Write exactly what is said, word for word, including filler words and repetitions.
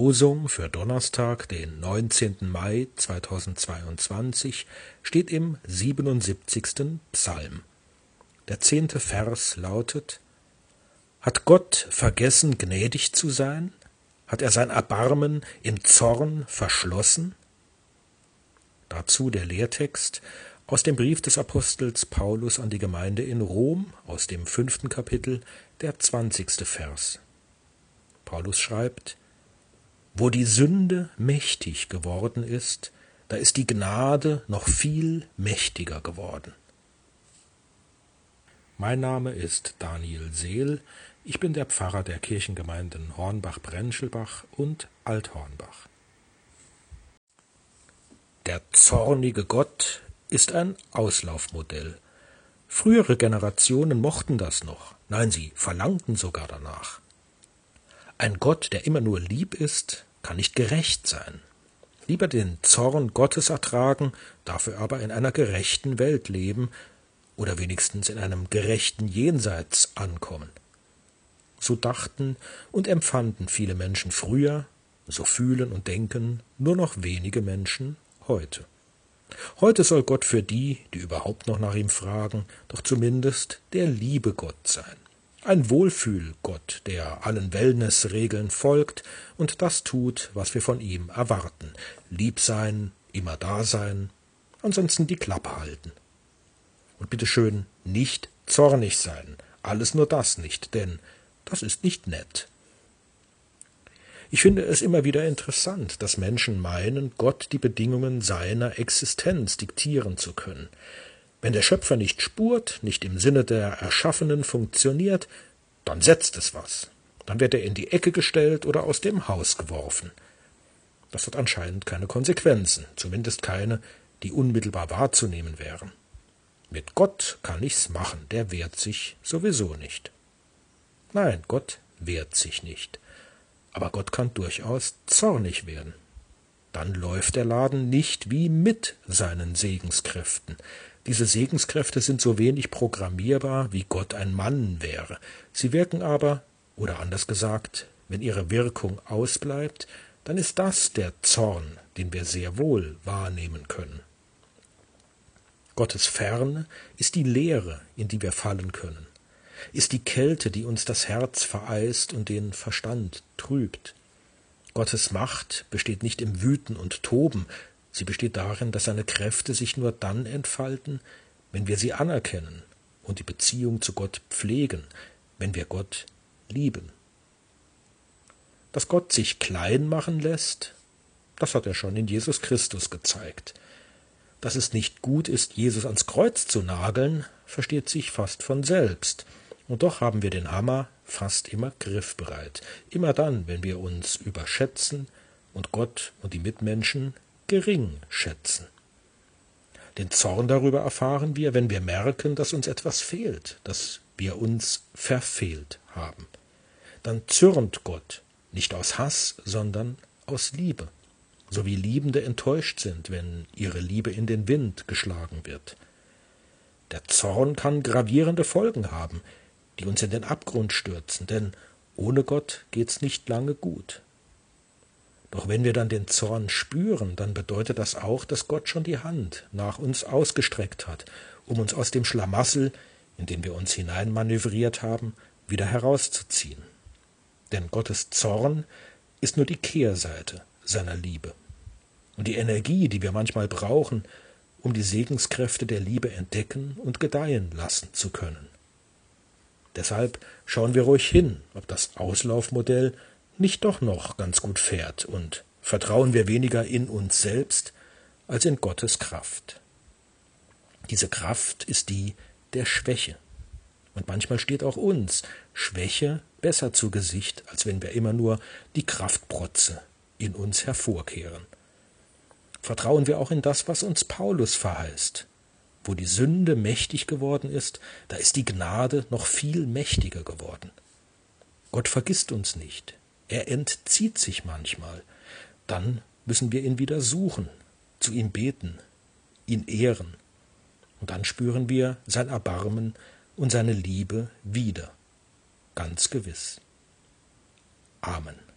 Losung für Donnerstag, den neunzehnten Mai zweitausendzweiundzwanzig, steht im siebenundsiebzigsten Psalm. Der zehnte Vers lautet: Hat Gott vergessen, gnädig zu sein? Hat er sein Erbarmen im Zorn verschlossen? Dazu der Lehrtext aus dem Brief des Apostels Paulus an die Gemeinde in Rom, aus dem fünften Kapitel, der zwanzigste Vers. Paulus schreibt: Wo die Sünde mächtig geworden ist, da ist die Gnade noch viel mächtiger geworden. Mein Name ist Daniel Seel, ich bin der Pfarrer der Kirchengemeinden Hornbach-Brenschelbach und Althornbach. Der zornige Gott ist ein Auslaufmodell. Frühere Generationen mochten das noch, nein, sie verlangten sogar danach. Ein Gott, der immer nur lieb ist, kann nicht gerecht sein. Lieber den Zorn Gottes ertragen, dafür aber in einer gerechten Welt leben oder wenigstens in einem gerechten Jenseits ankommen. So dachten und empfanden viele Menschen früher, so fühlen und denken nur noch wenige Menschen heute. Heute soll Gott für die, die überhaupt noch nach ihm fragen, doch zumindest der liebe Gott sein. Ein Wohlfühlgott, der allen Wellnessregeln folgt und das tut, was wir von ihm erwarten. Lieb sein, immer da sein, ansonsten die Klappe halten. Und bitteschön nicht zornig sein, alles nur das nicht, denn das ist nicht nett. Ich finde es immer wieder interessant, dass Menschen meinen, Gott die Bedingungen seiner Existenz diktieren zu können. Wenn der Schöpfer nicht spurt, nicht im Sinne der Erschaffenen funktioniert, dann setzt es was. Dann wird er in die Ecke gestellt oder aus dem Haus geworfen. Das hat anscheinend keine Konsequenzen, zumindest keine, die unmittelbar wahrzunehmen wären. Mit Gott kann ich's machen, der wehrt sich sowieso nicht. Nein, Gott wehrt sich nicht. Aber Gott kann durchaus zornig werden. Dann läuft der Laden nicht wie mit seinen Segenskräften. Diese Segenskräfte sind so wenig programmierbar, wie Gott ein Mann wäre. Sie wirken aber, oder anders gesagt, wenn ihre Wirkung ausbleibt, dann ist das der Zorn, den wir sehr wohl wahrnehmen können. Gottes Ferne ist die Leere, in die wir fallen können, ist die Kälte, die uns das Herz vereist und den Verstand trübt. Gottes Macht besteht nicht im Wüten und Toben, sie besteht darin, dass seine Kräfte sich nur dann entfalten, wenn wir sie anerkennen und die Beziehung zu Gott pflegen, wenn wir Gott lieben. Dass Gott sich klein machen lässt, das hat er schon in Jesus Christus gezeigt. Dass es nicht gut ist, Jesus ans Kreuz zu nageln, versteht sich fast von selbst. Und doch haben wir den Hammer fast immer griffbereit. Immer dann, wenn wir uns überschätzen und Gott und die Mitmenschen gering schätzen. Den Zorn darüber erfahren wir, wenn wir merken, dass uns etwas fehlt, dass wir uns verfehlt haben. Dann zürnt Gott, nicht aus Hass, sondern aus Liebe. So wie Liebende enttäuscht sind, wenn ihre Liebe in den Wind geschlagen wird. Der Zorn kann gravierende Folgen haben, die uns in den Abgrund stürzen, denn ohne Gott geht's nicht lange gut. Doch wenn wir dann den Zorn spüren, dann bedeutet das auch, dass Gott schon die Hand nach uns ausgestreckt hat, um uns aus dem Schlamassel, in den wir uns hineinmanövriert haben, wieder herauszuziehen. Denn Gottes Zorn ist nur die Kehrseite seiner Liebe. Und die Energie, die wir manchmal brauchen, um die Segenskräfte der Liebe entdecken und gedeihen lassen zu können. Deshalb schauen wir ruhig hin, ob das Auslaufmodell nicht doch noch ganz gut fährt und vertrauen wir weniger in uns selbst als in Gottes Kraft. Diese Kraft ist die der Schwäche. Und manchmal steht auch uns Schwäche besser zu Gesicht, als wenn wir immer nur die Kraftprotze in uns hervorkehren. Vertrauen wir auch in das, was uns Paulus verheißt. Wo die Sünde mächtig geworden ist, da ist die Gnade noch viel mächtiger geworden. Gott vergisst uns nicht. Er entzieht sich manchmal. Dann müssen wir ihn wieder suchen, zu ihm beten, ihn ehren. Und dann spüren wir sein Erbarmen und seine Liebe wieder. Ganz gewiss. Amen.